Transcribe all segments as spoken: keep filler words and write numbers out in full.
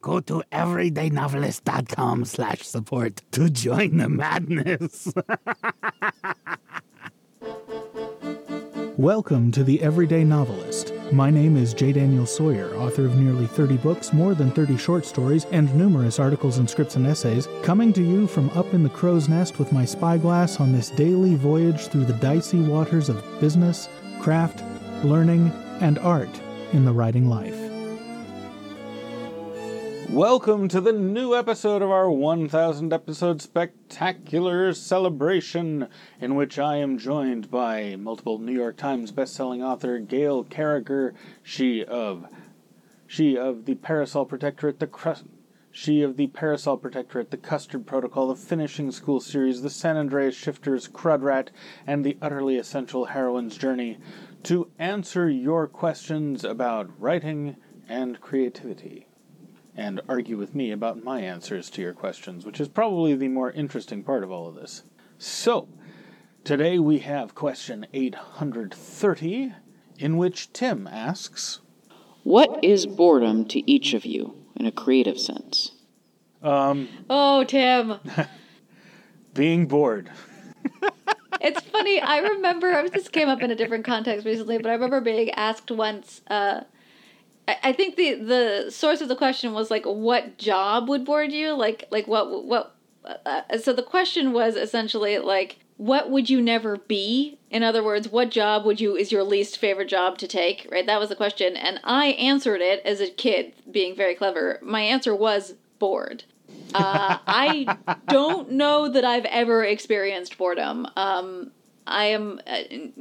Go to everydaynovelist.com slash support to join the madness. Welcome to The Everyday Novelist. My name is J. Daniel Sawyer, author of nearly thirty books, more than thirty short stories, and numerous articles and scripts and essays, coming to you from up in the crow's nest with my spyglass on this daily voyage through the dicey waters of business, craft, learning, and art in the writing life. Welcome to the new episode of our one thousand episode spectacular celebration, in which I am joined by multiple New York Times bestselling author Gail Carriger, she of she of the Parasol Protectorate, the Crust, she of the Parasol Protectorate, the Custard Protocol, the Finishing School series, the San Andreas Shifters, Crudrat, and the Utterly Essential Heroine's Journey, to answer your questions about writing and creativity, and argue with me about my answers to your questions, which is probably the more interesting part of all of this. So, today we have question eight hundred thirty, in which Tim asks, what is boredom to each of you in a creative sense? Um... Oh, Tim. being bored. It's funny, I remember, this came up in a different context recently, but I remember being asked once, uh, I think the, the source of the question was, like, what job would bore you? Like, like what, what, uh, so the question was essentially, like, what would you never be? In other words, what job would you, is your least favorite job to take, right? That was the question. And I answered it as a kid, being very clever. My answer was bored. Uh, I don't know that I've ever experienced boredom. Um, I am uh,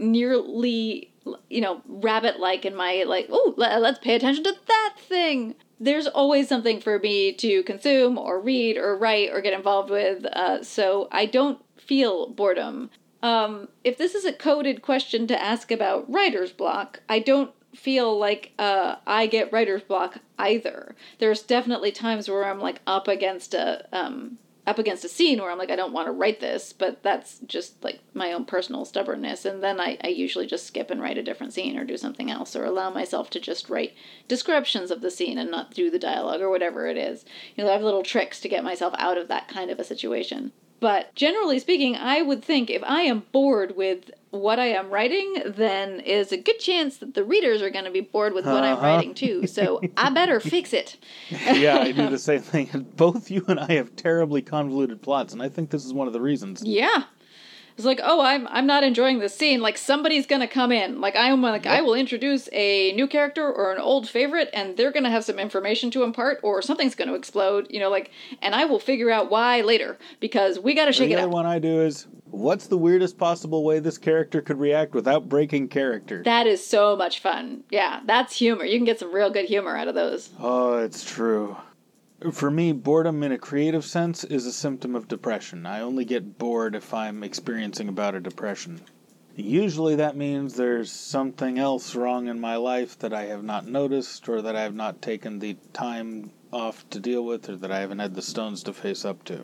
nearly, you know, rabbit-like in my, like, oh, let's pay attention to that thing. There's always something for me to consume or read or write or get involved with, uh, so I don't feel boredom. Um, if this is a coded question to ask about writer's block, I don't feel like uh, I get writer's block either. There's definitely times where I'm, like, up against a... Um, up against a scene where I'm like, I don't want to write this, but that's just like my own personal stubbornness. And then I, I usually just skip and write a different scene or do something else, or allow myself to just write descriptions of the scene and not do the dialogue or whatever it is. You know, I have little tricks to get myself out of that kind of a situation. But generally speaking, I would think if I am bored with what I am writing, then is a good chance that the readers are going to be bored with what uh-huh. I'm writing too. So I better fix it. Yeah, I do the same thing. Both you and I have terribly convoluted plots, and I think this is one of the reasons. Yeah. It's like, oh, I'm I'm not enjoying this scene. Like, somebody's gonna come in. Like, I'm like, yep. I will introduce a new character or an old favorite, and they're gonna have some information to impart, or something's gonna explode. You know, like, and I will figure out why later, because we gotta shake it up. The other one I do is, what's the weirdest possible way this character could react without breaking character? That is so much fun. Yeah, that's humor. You can get some real good humor out of those. Oh, it's true. For me, boredom in a creative sense is a symptom of depression. I only get bored if I'm experiencing about a depression. Usually that means there's something else wrong in my life that I have not noticed, or that I have not taken the time off to deal with, or that I haven't had the stones to face up to.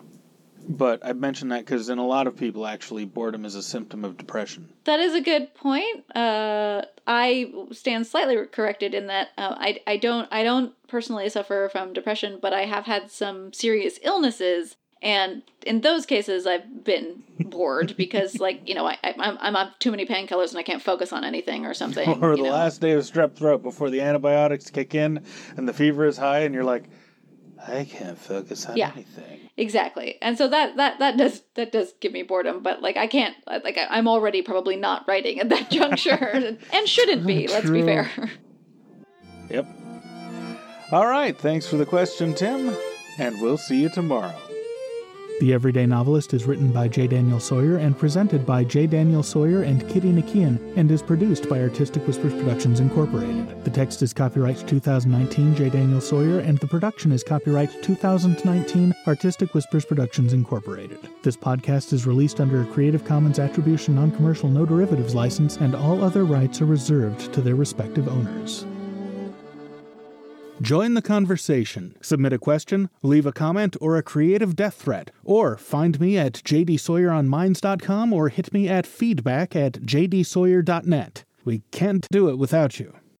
But I mention that because in a lot of people, actually, boredom is a symptom of depression. That is a good point. Uh, I stand slightly corrected in that uh, I I don't I don't personally suffer from depression, but I have had some serious illnesses, and in those cases, I've been bored because, like, you know, I, I I'm I'm on too many painkillers and I can't focus on anything or something. Or the know? last day of strep throat before the antibiotics kick in and the fever is high, and you're like, I can't focus on yeah. anything. Exactly. And so that, that, that does that does give me boredom, but like I can't like I'm already probably not writing at that juncture and shouldn't be, let's be fair. Yep. All right, thanks for the question, Tim, and we'll see you tomorrow. The Everyday Novelist is written by J. Daniel Sawyer and presented by J. Daniel Sawyer and Kitty Nakian, and is produced by Artistic Whispers Productions, Incorporated. The text is copyright two thousand nineteen J. Daniel Sawyer, and the production is copyright two thousand nineteen Artistic Whispers Productions, Incorporated. This podcast is released under a Creative Commons Attribution Non-Commercial No Derivatives license, and all other rights are reserved to their respective owners. Join the conversation, submit a question, leave a comment, or a creative death threat, or find me at j d sawyer on minds dot com or hit me at feedback at j d sawyer dot net. We can't do it without you.